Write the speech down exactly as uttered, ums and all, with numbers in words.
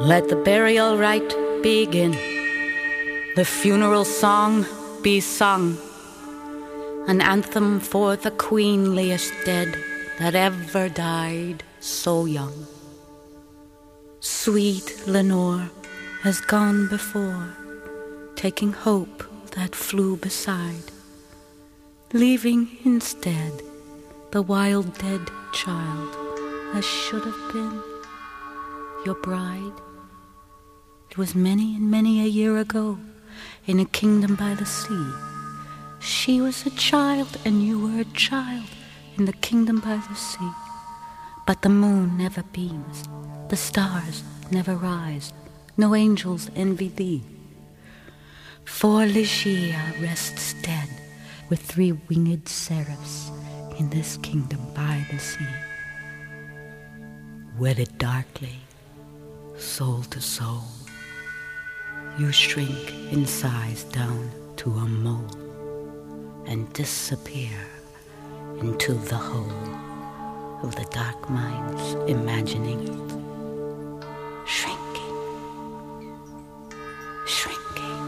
Let the burial rite begin, the funeral song be sung, an anthem for the queenliest dead that ever died so young. Sweet Lenore has gone before, taking hope that flew beside, leaving instead the wild dead child that should have been your bride. It was many and many a year ago, in a kingdom by the sea. She was a child and you were a child in the kingdom by the sea. But the moon never beams, the stars never rise, no angels envy thee. For Ligeia rests dead with three winged seraphs in this kingdom by the sea. Wedded darkly, soul to soul, you shrink in size down to a mole and disappear into the hole of the dark mind's imagining, shrinking, shrinking.